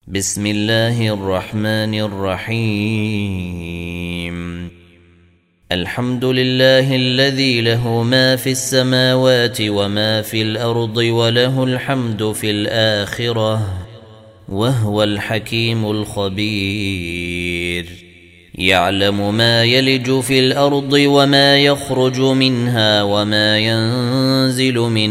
بسم الله الرحمن الرحيم. الحمد لله الذي له ما في السماوات وما في الأرض وله الحمد في الآخرة وهو الحكيم الخبير. يعلم ما يلج في الأرض وما يخرج منها وما ينزل من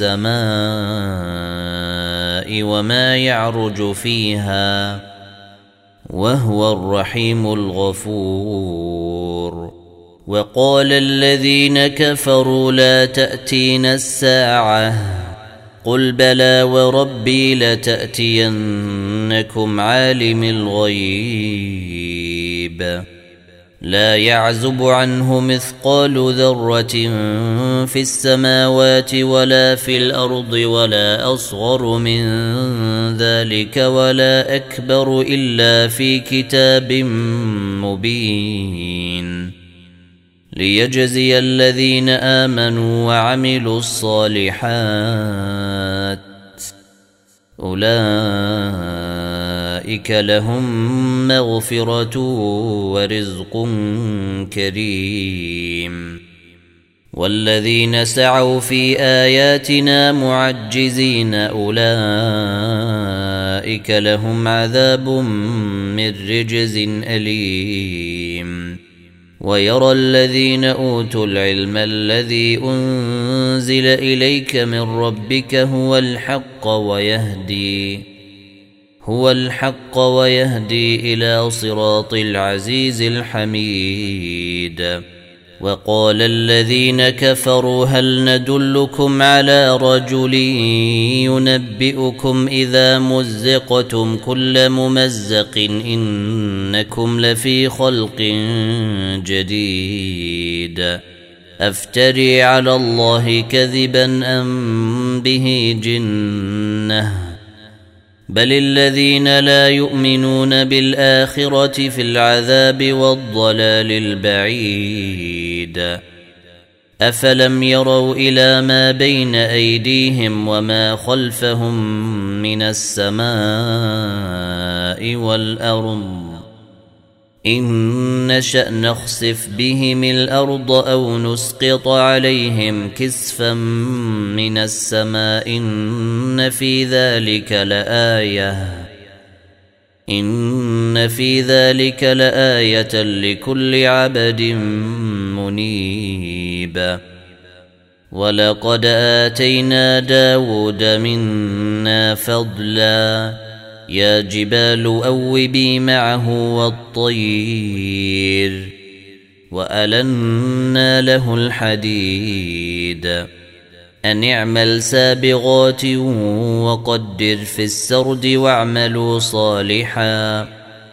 السماء وما يعرج فيها وهو الرحيم الغفور. وقال الذين كفروا لا تأتينا الساعة قل بلى وربي لتأتينكم عالم الغيب لا يعزب عنه مثقال ذرة في السماوات ولا في الأرض ولا أصغر من ذلك ولا أكبر إلا في كتاب مبين ليجزي الذين آمنوا وعملوا الصالحات أولئك لهم مغفرة ورزق كريم. والذين سعوا في آياتنا معجزين أولئك لهم عذاب من رجز أليم. ويرى الذين أوتوا العلم الذي أنزل إليك من ربك هو الحق ويهدي إلى صراط العزيز الحميد. وقال الذين كفروا هل ندلكم على رجل ينبئكم إذا مزقتم كل ممزق إنكم لفي خلق جديد أفتري على الله كذبا أم به جنة بل الذين لا يؤمنون بالآخرة في العذاب والضلال البعيد. أفلم يروا إلى ما بين أيديهم وما خلفهم من السماء والأرض إن نشأ نخسف بهم الأرض أو نسقط عليهم كسفا من السماء إن في ذلك لآية لكل عبد منيب. ولقد آتينا داود منا فضلا يا جبال أوبي معه والطير وألنا له الحديد أن اعمل سابغات وقدر في السرد واعملوا صالحا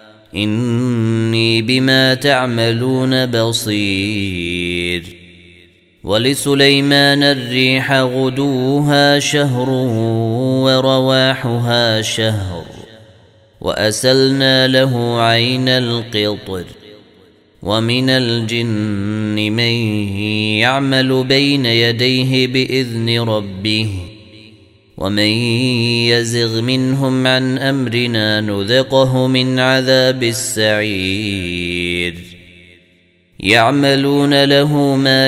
إني بما تعملون بصير. ولسليمان الريح غدوها شهر ورواحها شهر وأسلنا له عين القطر. ومن الجن من يعمل بين يديه بإذن ربه ومن يزغ منهم عن أمرنا نذقه من عذاب السعير. يعملون له ما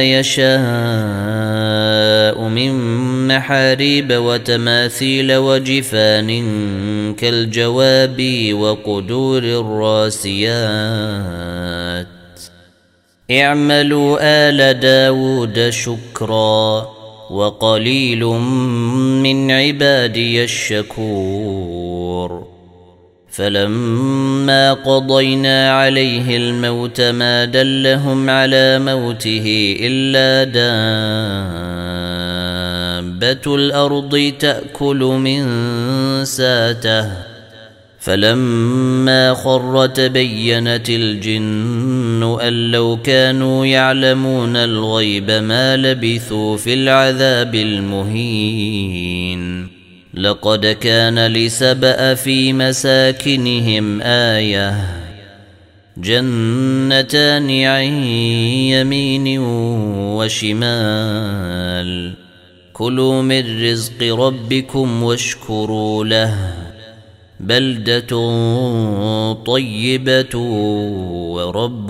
يشاء من محاريب وتماثيل وجفان كالجواب وقدور الراسيات اعملوا آل داود شكرا وقليل من عبادي الشكور. فلما قضينا عليه الموت ما دلهم على موته إلا دابة الأرض تأكل من ساته فلما خر تبينت الجن أن لو كانوا يعلمون الغيب ما لبثوا في العذاب المهين. لقد كان لسبأ في مساكنهم آية جنتان عن يمين وشمال كلوا من رزق ربكم واشكروا له بلدة طيبة ورب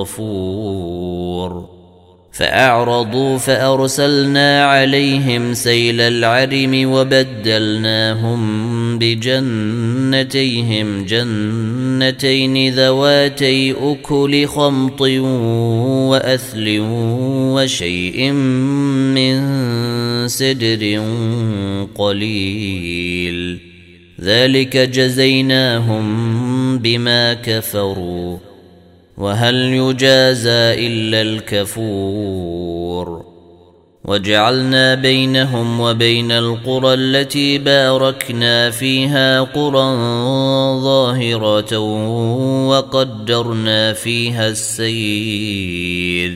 غفور. فأعرضوا فأرسلنا عليهم سيل العرم وبدلناهم بجنتيهم جنتين ذواتي أكل خمط وأثل وشيء من سدر قليل، ذلك جزيناهم بما كفروا، وهل يجازى إلا الكفور. وجعلنا بينهم وبين القرى التي باركنا فيها قرى ظاهرة وقدرنا فيها السير،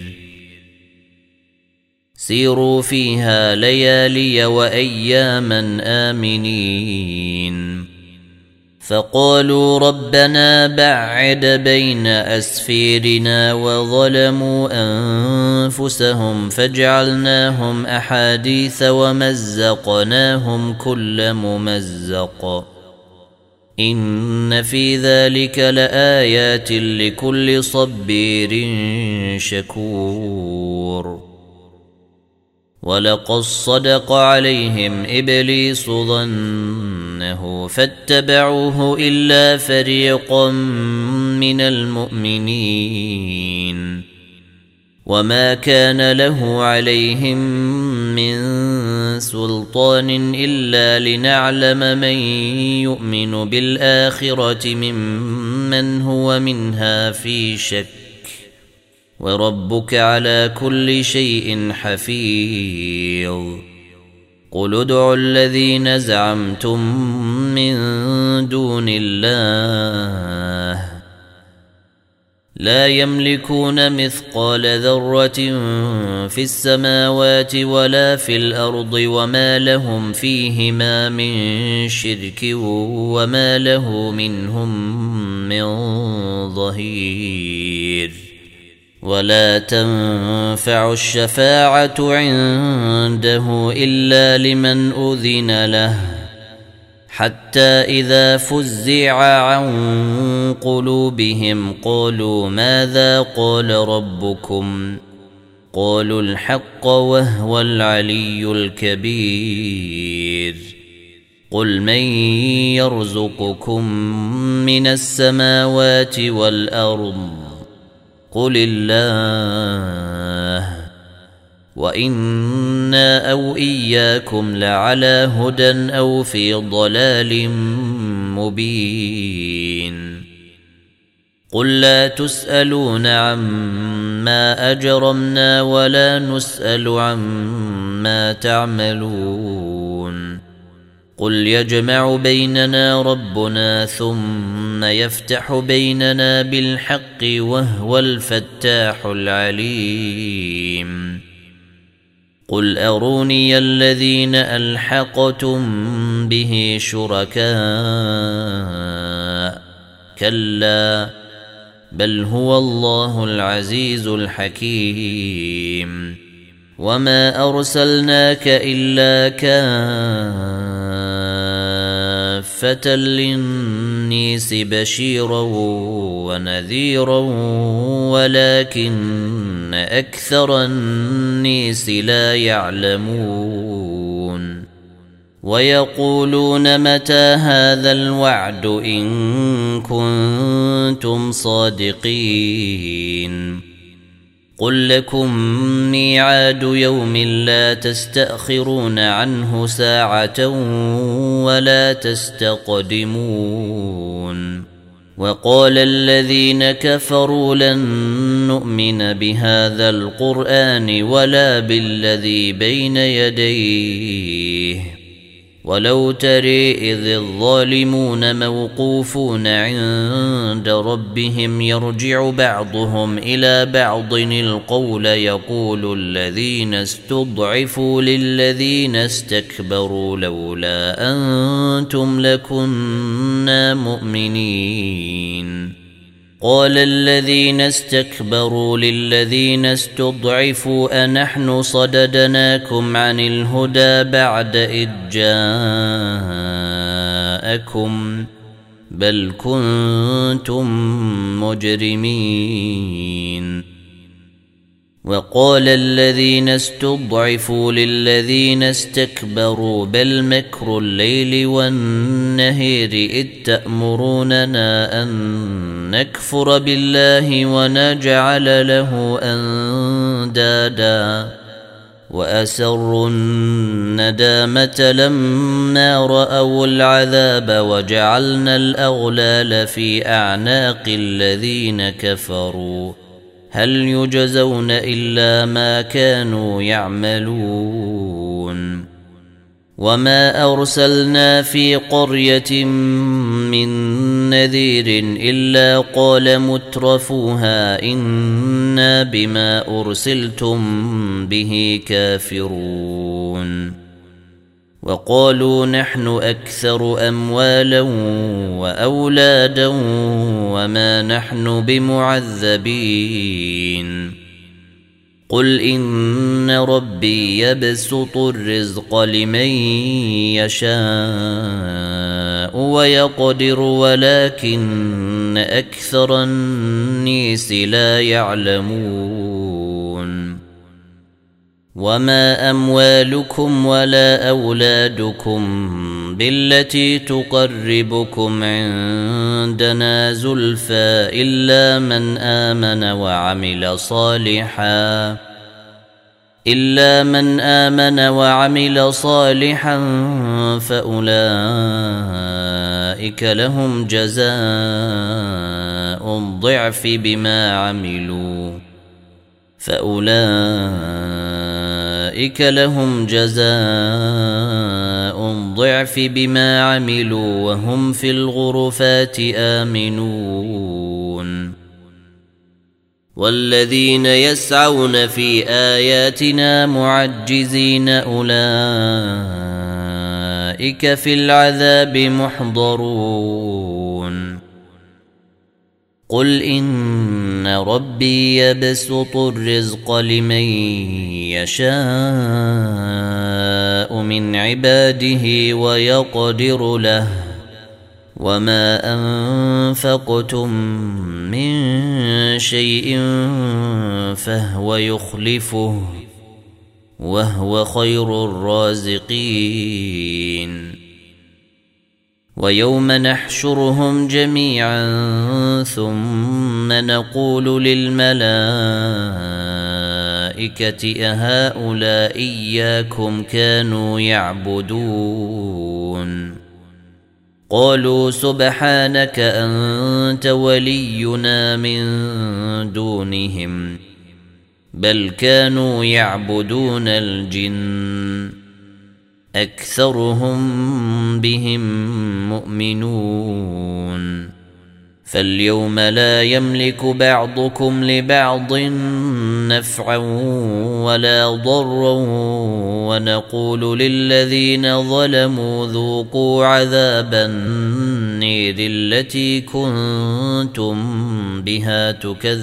سيروا فيها ليالي وأياما آمنين. فقالوا ربنا بعد بين أسفيرنا وظلموا أنفسهم فجعلناهم أحاديث ومزقناهم كل ممزق، إن في ذلك لآيات لكل صبير شكور. ولقد صدق عليهم إبليس ظنه فاتبعوه إلا فريقا من المؤمنين، وما كان له عليهم من سلطان إلا لنعلم من يؤمن بالآخرة ممن هو منها في شك، وربك على كل شيء حفيظ. قل ادعوا الذين زعمتم من دون الله لا يملكون مثقال ذرة في السماوات ولا في الأرض، وما لهم فيهما من شرك وما له منهم من ظهير. ولا تنفع الشفاعة عنده إلا لمن أذن له، حتى إذا فزع عن قلوبهم قالوا ماذا قال ربكم؟ قالوا الحق وهو العلي الكبير. قل من يرزقكم من السماوات والأرض؟ قل الله، وإنا أو إياكم لعلى هدى أو في ضلال مبين. قل لا تسألون عما أجرمنا ولا نسأل عما تعملون. قل يجمع بيننا ربنا ثم يفتح بيننا بالحق وهو الفتاح العليم. قل أروني الذين ألحقتم به شركاء، كلا بل هو الله العزيز الحكيم. وما أرسلناك إلا كافة للناس بشيرا ونذيرا ولكن أكثر الناس لا يعلمون. ويقولون متى هذا الوعد إن كنتم صادقين. قل لكم ميعاد يوم لا تستأخرون عنه ساعة ولا تستقدمون. وقال الذين كفروا لن نؤمن بهذا القرآن ولا بالذي بين يديه ولو ترى إذ الظالمون موقوفون عند ربهم يرجع بعضهم إلى بعض القول يقول الذين استضعفوا للذين استكبروا لولا أنتم لكنا مؤمنين. قال الذين استكبروا للذين استضعفوا أنحن صددناكم عن الهدى بعد إذ جاءكم بل كنتم مجرمين. وقال الذين استضعفوا للذين استكبروا بل مكر الليل والنهار إذ تأمروننا أن نكفر بالله ونجعل له أندادا وأسروا الندامة لما رأوا العذاب وجعلنا الأغلال في أعناق الذين كفروا هل يجزون إلا ما كانوا يعملون. وما أرسلنا في قرية من نذير إلا قال مترفوها إنا بما أرسلتم به كافرون. وقالوا نحن أكثر أموالا وأولادا وما نحن بمعذبين. قل إن ربي يبسط الرزق لمن يشاء ويقدر ولكن أكثر الناس لا يعلمون. وما أموالكم ولا أولادكم بالتي تقربكم عندنا زلفى إلا من آمن وعمل صالحا فأولئك لهم جزاء الضعف بما عملوا وهم في الغرفات آمنون. والذين يسعون في آياتنا معجزين أولئك في العذاب محضرون. قل إن ربي يبسط الرزق لمن يشاء من عباده ويقدر له وما أنفقتم من شيء فهو يخلفه وهو خير الرازقين. ويوم نحشرهم جميعا ثم نقول للملائكة أهؤلاء إياكم كانوا يعبدون قالوا سبحانك أنت ولينا من دونهم بل كانوا يعبدون الجن أكثرهم بهم مؤمنون. فاليوم لا يملك بعضكم لبعض نفعا ولا ضرا ونقول للذين ظلموا ذوقوا عذاب النير التي كنتم بها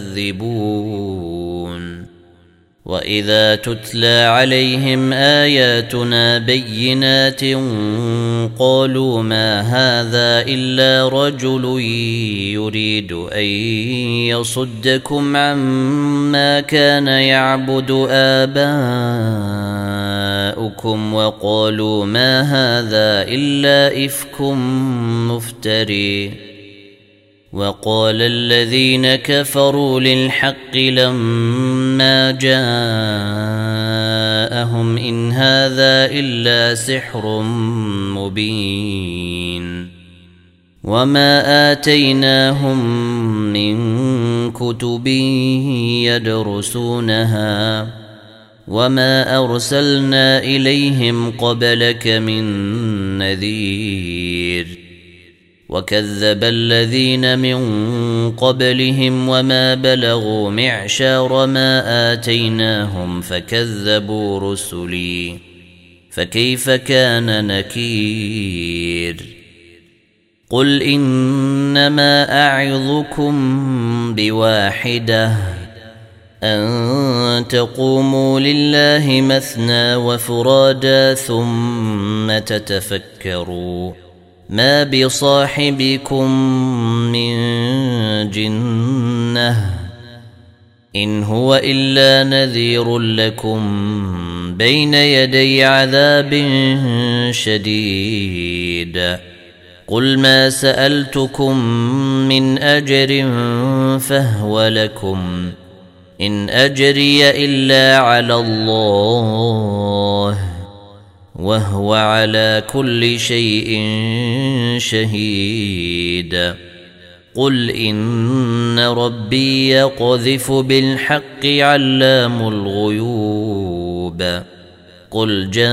تكذبون. وإذا تتلى عليهم آياتنا بينات قالوا ما هذا إلا رجل يريد أن يصدكم عما كان يعبد آباؤكم وقالوا ما هذا إلا إفك مفتري. وقال الذين كفروا للحق لما جاءهم إن هذا إلا سحر مبين. وما آتيناهم من كتب يدرسونها وما أرسلنا إليهم قبلك من نذير. وكذب الذين من قبلهم وما بلغوا معشار ما آتيناهم فكذبوا رسلي فكيف كان نكير. قل إنما أعظكم بواحدة أن تقوموا لله مثنى وفرادا ثم تتفكروا ما بصاحبكم من جنة إن هو إلا نذير لكم بين يدي عذاب شديد قل ما سألتكم من أجر فهو لكم إن أجري إلا على الله وهو على كل شيء شهيد قل إن ربي يقذف بالحق علام الغيوب قل جاء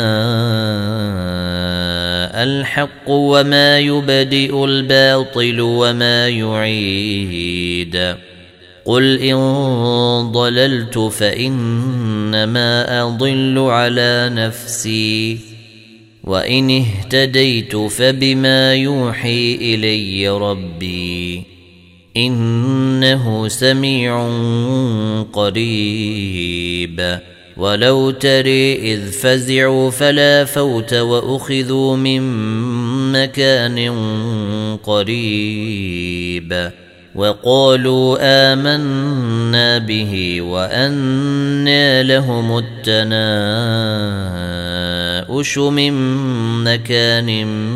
الحق وما يبدئ الباطل وما يعيد قل إن ضللت فإنما أضل على نفسي وإن اهتديت فبما يوحي إلي ربي إنه سميع قريب ولو تري إذ فزعوا فلا فوت وأخذوا من مكان قريب وقالوا آمنا به وأنى لهم التناؤش من مكان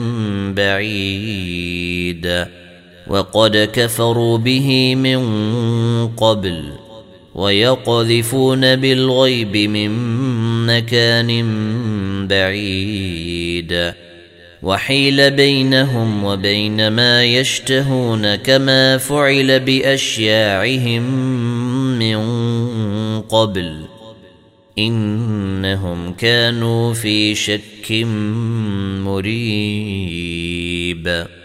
بعيد وقد كفروا به من قبل ويقذفون بالغيب من مكان بعيد وحيل بينهم وبين ما يشتهون كما فعل بأشياعهم من قبل إنهم كانوا في شك مريب